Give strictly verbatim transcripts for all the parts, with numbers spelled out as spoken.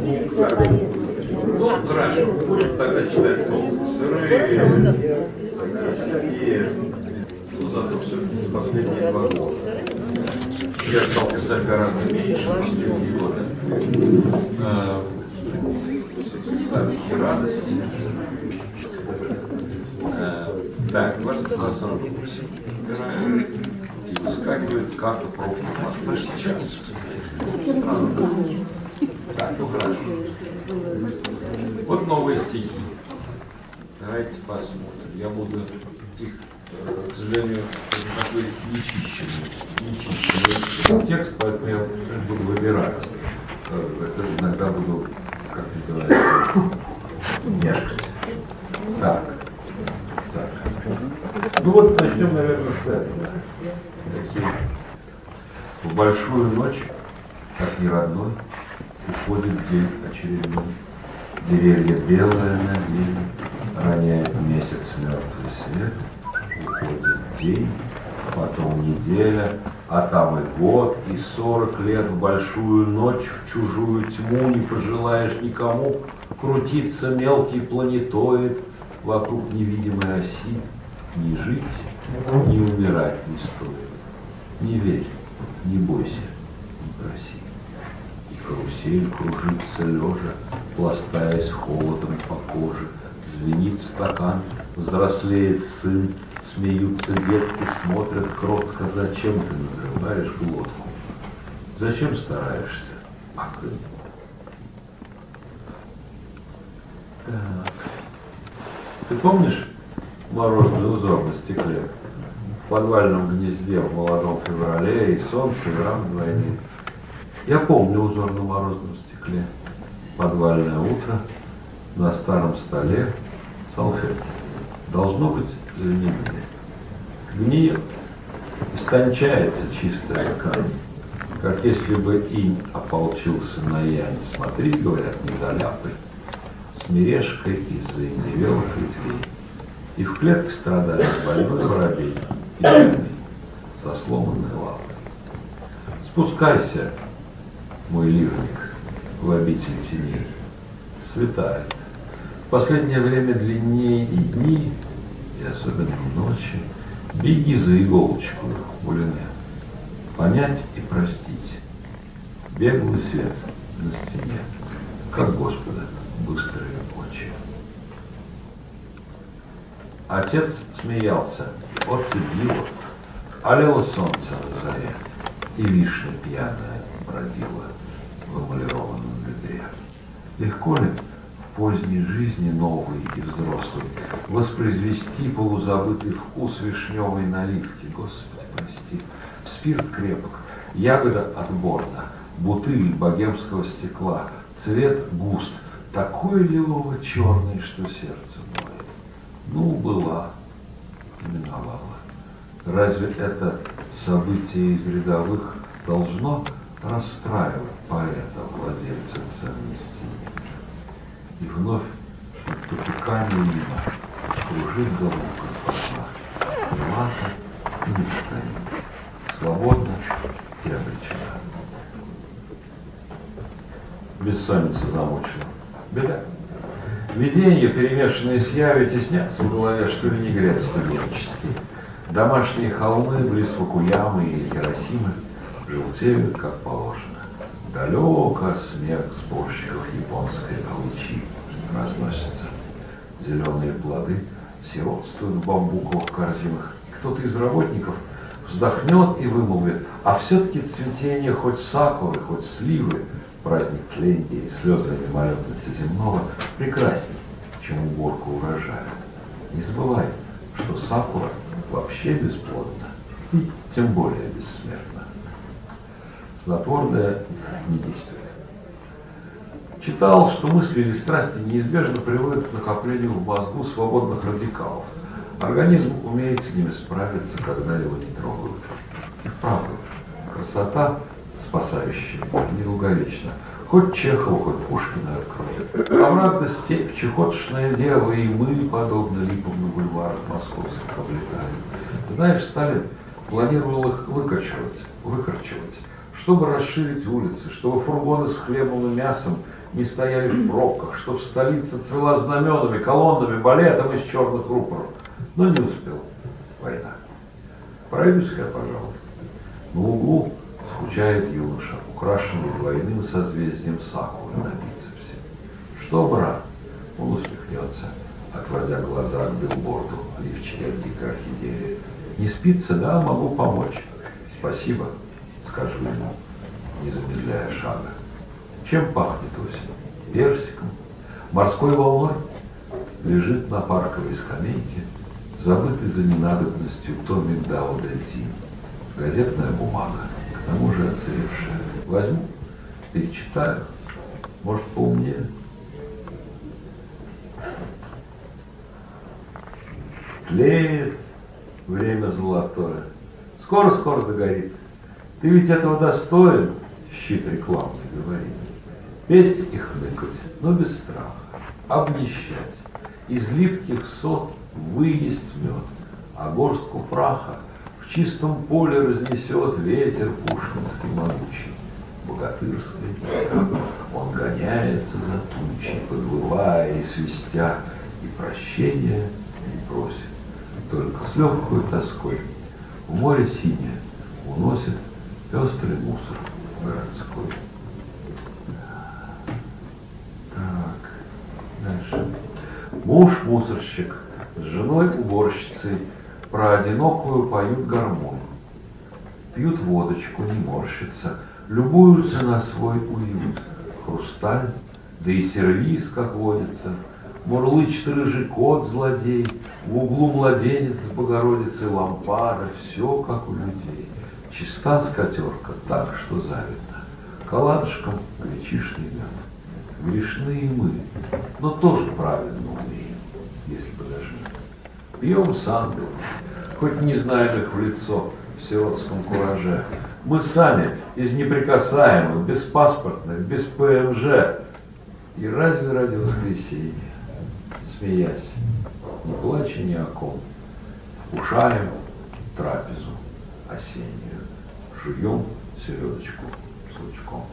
Ну, хорошо, будем тогда читать толк. Сырые, такие, ну, зато все-таки последние два года. Я стал писать гораздо меньше, последние годы. Старость и радость. Так, двадцать два сорок восемь. И выскакивает карта пробного моста сейчас. Странно. Так, ну хорошо. Вот новые стихи. Давайте посмотрим. Я буду их, к сожалению, такой нечищенный, нечищенный текст, поэтому я буду выбирать. Это иногда буду, как называется, мешкать. Так. Так. Ну вот начнем, наверное, с этого. В большую ночь, как не родной, уходит день очередной. Деревья белые на небе, роняет месяц мертвый свет. Уходит день, потом неделя, а там и год, и сорок лет. В большую ночь, в чужую тьму не пожелаешь никому. Крутится мелкий планетоид вокруг невидимой оси. Не жить, не умирать не стоит. Не верь, не бойся, не проси. И карусель кружится лежа, пластаясь холодом по коже. Звенит стакан, взрослеет сын, смеются детки, смотрят кротко. Зачем ты надрываешь глотку? Зачем стараешься? Акын. Так. Ты помнишь морозный узор на стекле? В подвальном гнезде в молодом феврале и солнце, и рам вдвойне. Я помню узор на морозном стекле. Подвальное утро, на старом столе салфетки. Должно быть знаменитые. Гниет, истончается чистая ткань, как если бы инь ополчился на янь. Смотри, говорят, не заляпай, с мережкой из-за индивелых ветвей. И в клетке страдает больной воробей, печальный, со сломанной лапой. Спускайся, мой ливник, в обитель теней. Светает. В последнее время длиннее и дни, и особенно ночи. Беги за иголочку, Улине. Понять и простить. Беглый свет на стене, как Господа быстрые ночи. Отец смеялся, отцедило, алело солнце на заре, и вишня пьяная бродила в эмалированном ведре. Легко ли в поздней жизни новой и взрослой воспроизвести полузабытый вкус вишневой наливки? Господи, прости. Спирт крепок, ягода отборна, бутыль богемского стекла, цвет густ, такой лилово-черный, что сердце ноет. Ну, была, миновала. Разве это событие из рядовых должно расстраивать поэта, владельца ценностей? И вновь над тупиками мимо кружит головка посла. Мата и мечтаний. Свободно и обречена. Бессонница замучила. Беда. Видения, перемешанные с явью, теснятся в голове, что винегрет студенческий. Домашние холмы близ Фукуямы и Хиросимы желтеют, как положено. Далеко смех сборщиков японской галучи разносится. Зеленые плоды сиротствуют в бамбуковых корзинах. Кто-то из работников вздохнет и вымолвит: а все-таки цветение хоть сакуры, хоть сливы, праздник тления и слезы мимолетности земного прекрасней, чем уборка урожая. Не забывай, что сакура вообще бесплодна и тем более бессмертна. Снотворное не действует. Читал, что мысли или страсти неизбежно приводят к накоплению в мозгу свободных радикалов. Организм умеет с ними справиться, когда его не трогают. И вправду, красота, спасающая, недолговечна. Хоть Чехова, хоть Пушкина откроет. Обратно степь, чехотшное дело, и мы, подобно липам на бульварах московских, облетаем. Знаешь, Сталин планировал их выкорчевать, выкорчевать, чтобы расширить улицы, чтобы фургоны с хлебом и мясом не стояли в пробках, чтобы столица цвела знаменами, колоннами, балетом из черных рупоров. Но не успел. Война. Пройдусь-ка я, пожалуйста. На углу скучает юноша, украшенный двойным созвездием сакуры на бицепсе. Что, брат? Он усмехнется, отводя глаза к билборду лифчика дикой орхидеи. Не спится, да, могу помочь. Спасибо, скажу ему, не замедляя шага. Чем пахнет осень? Персиком, морской волной? Лежит на парковой скамейке, забытый за ненадобностью томик Дао Дэ Цзинь. Газетная бумага, к тому же оцаревшая. Возьму, перечитаю, может, поумнее. Тлеет время золотое. Скоро-скоро догорит. Ты ведь этого достоин, щит рекламный говорит. Петь и хныкать, но без страха. Обнищать. Из липких сот выесть мед, а горстку праха в чистом поле разнесет ветер пушкинский могучий. Богатырской он гоняется за тучей, подвывая и свистя, и прощения не просит, только с легкой тоской в море синее уносит пестрый мусор городской. Так, дальше. Муж-мусорщик с женой-уборщицей про одинокую поют гармонь. Пьют водочку, не морщится, любуются на свой уют. Хрусталь, да и сервиз, как водится, мурлычет рыжий кот-злодей, в углу младенец с Богородицей, лампада, все как у людей. Чиста скатерка так, что завидно, коладышком гречишный мед. Грешные мы, но тоже правильно умеем, если подожди. Пьем с ангелом, хоть не знаем их в лицо в сиротском кураже. Мы сами из неприкасаемых, беспаспортных, без ПМЖ. И разве ради воскресенья, смеясь, не плача ни о ком, вкушаем трапезу осеннюю, жуем селедочку с лучком.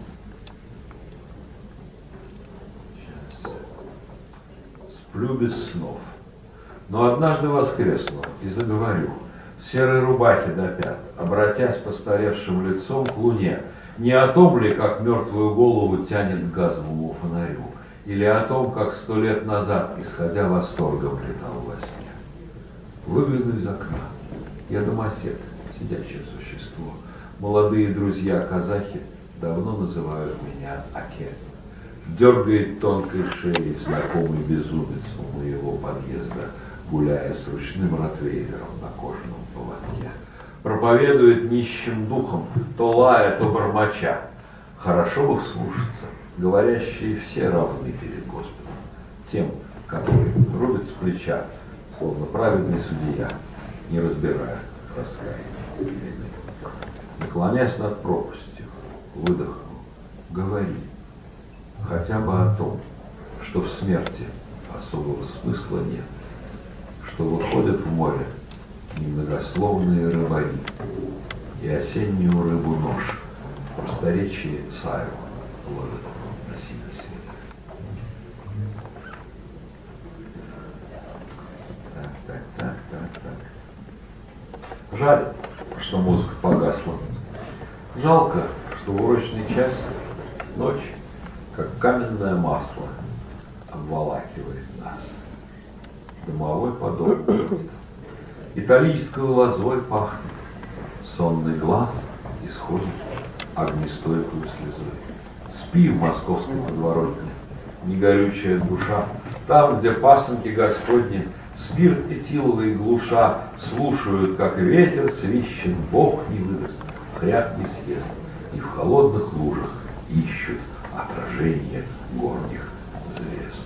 Сейчас. Сплю без снов, но однажды воскресну и заговорю, в серой рубахе до пят, обратясь постаревшим лицом к луне, не о том ли, как мертвую голову тянет к газовому фонарю, или о том, как сто лет назад, исходя восторгом, летал во сне. Выгляну из окна. Я домосед, сидячее существо. Молодые друзья-казахи давно называют меня Аке. Дергает тонкой шеей знакомый безумец у моего подъезда, гуляя с ручным ротвейлером на кожаном поводке. Проповедует нищим духом, то лая, то бормоча. Хорошо бы вслушаться, говорящие все равны перед Господом. Тем, который рубит с плеча, словно праведный судья, не разбирая раскаяния. Наклонясь над пропастью, выдохнул, говори хотя бы о том, что в смерти особого смысла нет, что выходят в море немногословные рыбари и осеннюю рыбу нож в просторечии саю ложит на синий свет. Так, так, так, так, так. Жаль, что музыка погасла. Жалко, что в урочный час ночь, как каменное масло, обволакивает нас. Домовой подобный. Италийской лозой пахнет, сонный глаз исходит огнестойкую слезой. Спи в московской подворотне, негорючая душа, там, где пасынки Господни, спирт этиловый глуша, слушают, как ветер свищет, Бог не выдаст, хряк не съест, и в холодных лужах ищут отражение горних звезд.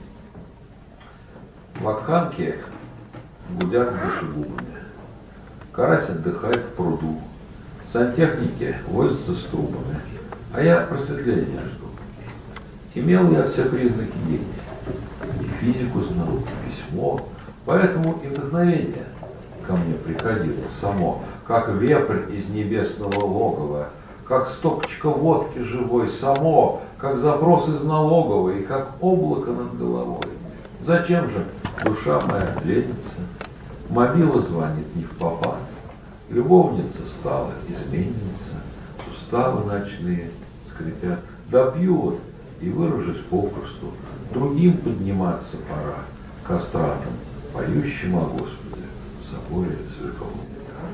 В Акханке гудят душегубами. Карась отдыхает в пруду. Сантехники возятся с трубами. А я просветления жду. Имел я все признаки гения. И физику знал, и письмо. Поэтому и вдохновение ко мне приходило само, как вепрь из небесного логова, как стопочка водки живой, само, как запрос из налоговой, и как облако над головой. Зачем же душа моя ленится? Мобила звонит не впопад, любовница стала изменница, суставы ночные скрипят, допьют и выражусь попросту, другим подниматься пора, кастратом, поющим о Господе, в соборе церковном.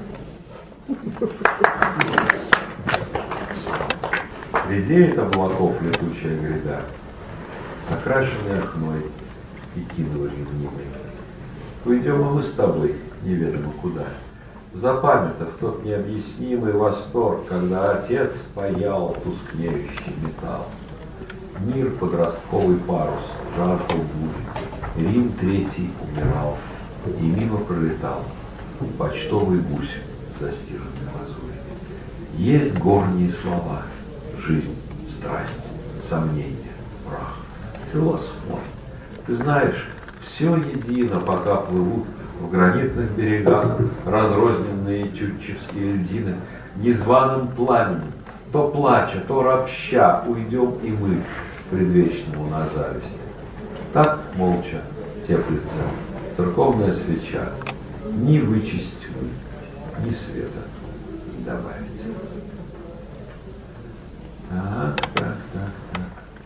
Редеет облаков летучая гряда, окрашенная хной и кинула ревнимой. Уйдем и мы с тобой неведомо куда, запамятав тот необъяснимый восторг, когда отец паял тускнеющий металл. Мир подростковый парус жаждал бури, Рим третий умирал, и мимо пролетал почтовый гусь в застиранной лазури. Есть горние слова: жизнь, страсть, сомнение, прах. Философ мой, ты знаешь, все едино, пока плывут в гранитных берегах разрозненные тютчевские льдины, незваным пламенем, то плача, то ропща, уйдем и мы к предвечному на зависть. Так молча теплится церковная свеча, ни вычесть вы, ни света не добавить. Так, так, так, так.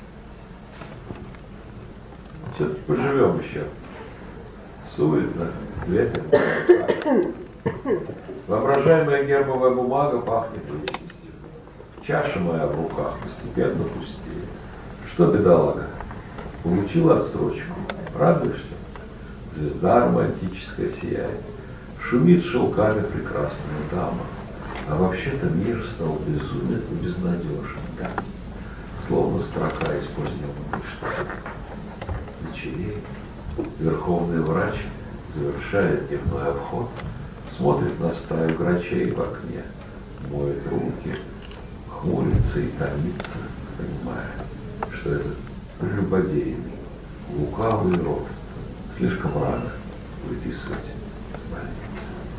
Все-таки поживем еще. Суетно, ветрено. Воображаемая гербовая бумага пахнет вечностью. Чаша моя в руках постепенно пустеет. Что, бедолага, получила отсрочку? Радуешься? Звезда романтическая сияет. Шумит шелками прекрасная дама. А вообще-то мир стал безумен и безнадежен, да? Словно строка из позднего мышца. Вечереет. Верховный врач завершает дневной обход, смотрит на стаю грачей в окне, моет руки, хмурится и томится, понимая, что этот прелюбодейный, лукавый род слишком рано выписывать в больнице.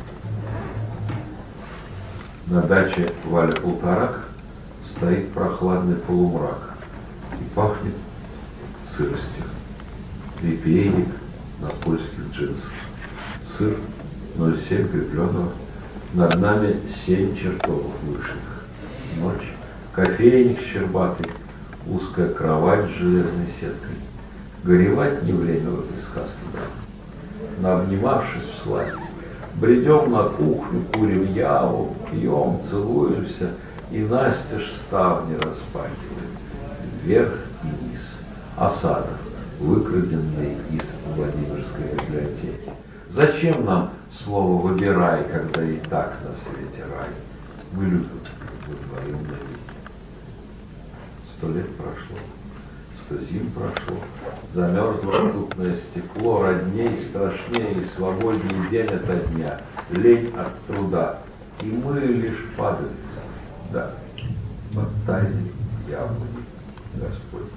На даче Валя Полторак стоит прохладный полумрак и пахнет сыростью. Репейник на польских джинсах, сыр ноль семь крепленого, над нами семь чертогов вышних. Ночь, кофейник щербатый, узкая кровать с железной сеткой. Горевать не время в этой сказке, да. Наобнимавшись всласть, бредем на кухню, курим яву, пьем, целуемся, и настежь ставни распахиваем. Вверх и вниз. Осадов, выкраденный из Владимирской библиотеки. Зачем нам слово «выбирай», когда и так на свете рай? Мы любим вдвоем навеки. Сто лет прошло, сто зим прошло, замерзло ртутное стекло, родней, страшнее и свободнее день ото дня, лень от труда, и мы лишь падальцы, да, под тайной яблони Господь.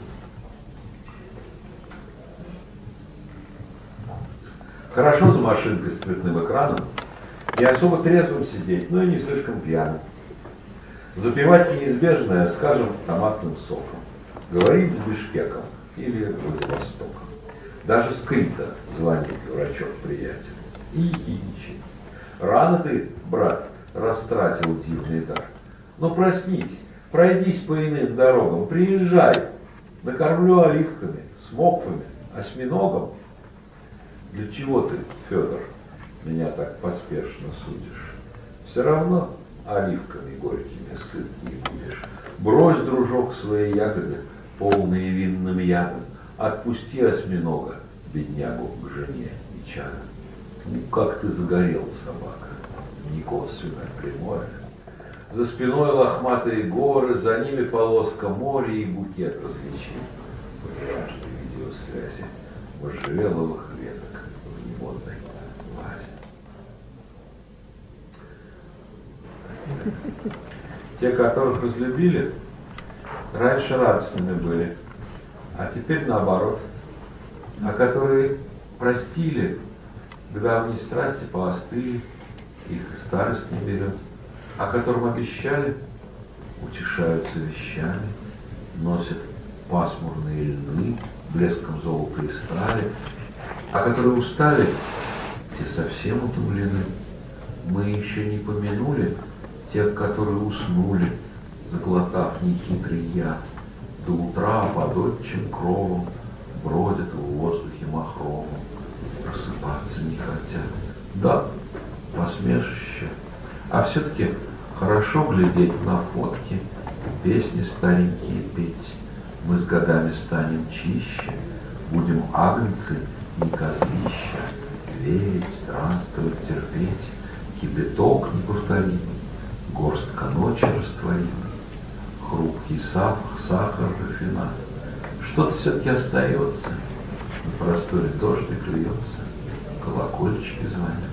Хорошо за машинкой с цветным экраном, не особо трезвым сидеть, но и не слишком пьяным. Запивать неизбежное, скажем, томатным соком. Говорить с Бишкеком или Владивостоком. Даже скрыто звонит врачок-приятель. И ехидничает. Рано ты, брат, растратил дивный дар. Но проснись, пройдись по иным дорогам, приезжай. Накормлю оливками, смоквами, осьминогом. Для чего ты, Федор, меня так поспешно судишь? Все равно оливками горькими сыт не будешь. Брось, дружок, свои ягоды, полные винным ядом. Отпусти осьминога, беднягу, к жене и чаду. Ну, как ты загорел, собака, не косвенно, прямое. За спиной лохматые горы, за ними полоска моря и букет развлечений. Каждой видеосвязи можжевеловых веток в немодной вазе. Те, которых разлюбили, раньше радостными были, а теперь наоборот. А которые простили, к давней страсти поостыли, их старость не берет. А которым обещали, утешаются вещами, носят пасмурные льны, блеском золота и стали, а которые устали, те совсем утомлены. Мы еще не помянули тех, которые уснули, заглотав нехитрый яд, до утра под отчим кровом бродят в воздухе махровом, просыпаться не хотят. Да, посмешище, а все-таки хорошо глядеть на фотки, песни старенькие петь. Мы с годами станем чище, будем агнцы, не козлища, верить, странствовать, терпеть, кипяток неповторимый, горстка ночи растворимой, хрупкий сахар, сахар, рафинат. Что-то все-таки остается, на просторе дождик льется, колокольчики звонят.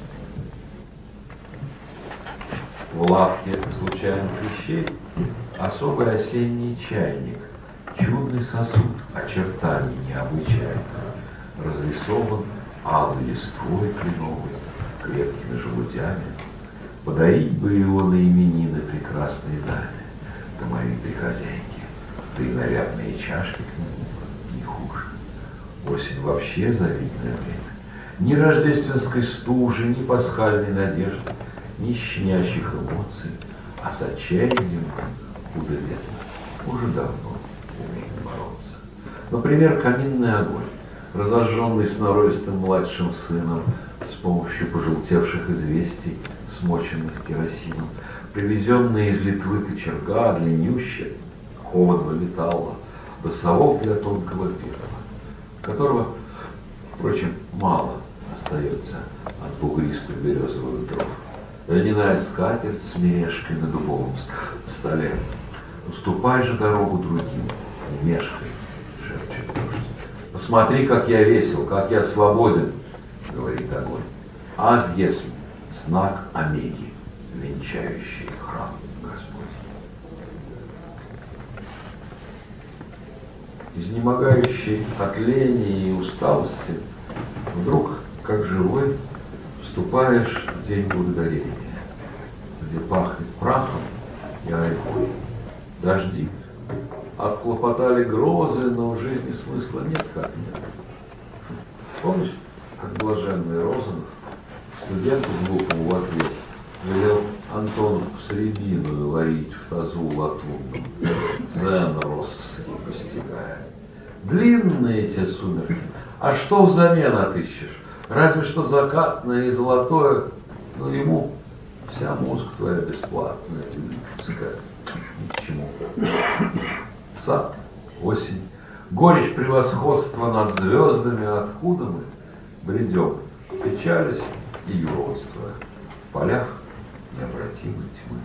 В лавке случайных вещей особый осенний чайник, чудный сосуд, очертаний необычайных, разрисован алой листвой кленовой, крепкими желудями. Подарить бы его на именины прекрасной даме, домовитой хозяйке, да и нарядные чашки к нему не хуже. Осень вообще завидное время. Ни рождественской стужи, ни пасхальной надежды, ни щемящих эмоций, а с отчаянием худо-бедно уже давно умеет бороться. Например, каминный огонь, разожженный сноровистым младшим сыном с помощью пожелтевших известий, смоченных керосином, привезенные из Литвы кочерга, длиннющая, холодного металла, досовок для тонкого пирога, которого, впрочем, мало остается от бугристых березовых дров. Льняная скатерть с мережкой на дубовом столе. Уступай же дорогу другим, не мешкай, шепчет дождь. Посмотри, как я весел, как я свободен, говорит огонь. Аз если знак Омеги, венчающий храм Господь. Изнемогающий от лени и усталости, вдруг, как живой, вступаешь в день благодарения, где пахнет прахом и айфой. Дожди. Отхлопотали грозы, но в жизни смысла нет, как нет. Помнишь, как блаженный Розанов студенту глупому в ответ велел Антоновку с рябиной варить в тазу латунном, дзен россыпи постигая. Длинные те сумерки, а что взамен отыщешь? Разве что закатное и золотое, но ему вся музыка твоя бесплатная, любительская, ни к чему. Сад, осень, горечь превосходства над звездами, откуда мы бредем, печались и юродство, в полях необратимой тьмы.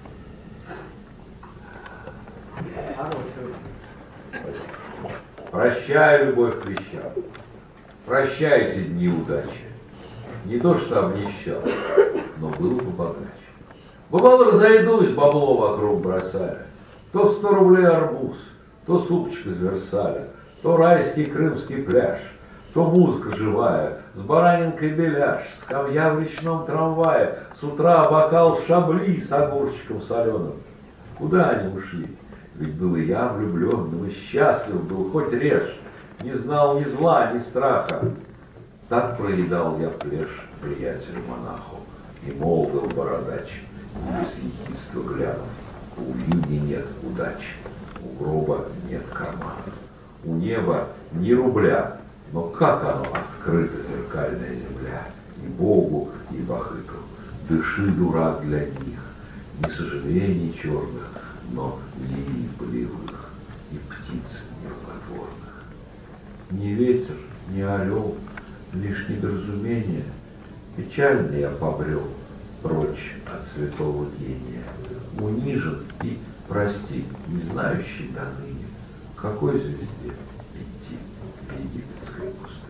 Прощай, любовь к вещам. Прощайте дни удачи. Не то, что обнищал, но был бы богаче. Бывало, разойдусь, бабло вокруг бросая. То сто рублей арбуз, то супчик из Версаля, то райский крымский пляж, то музыка живая, с баранинкой беляш, скамья в речном трамвае, с утра бокал шабли с огурчиком соленым. Куда они ушли? Ведь был и я влюбленным, и счастлив был, хоть режь, не знал ни зла, ни страха. Так проедал я плешь приятелю-монаху, и молвил бородач, без ехидства глянув: у вьюги нет удачи, у гроба нет карманов, у неба ни рубля, но как оно открыта зеркальная земля, и Богу, и бахыту. Дыши, дурак, для них, ни сожалений черных, но лилий полевых и птиц нерукотворных. Ни ветер, ни орел, лишь недоразумение, печально я побрел прочь от святого гения, унижен и, прости, не знающий до ныне, к какой звезде идти в египетской пустыне.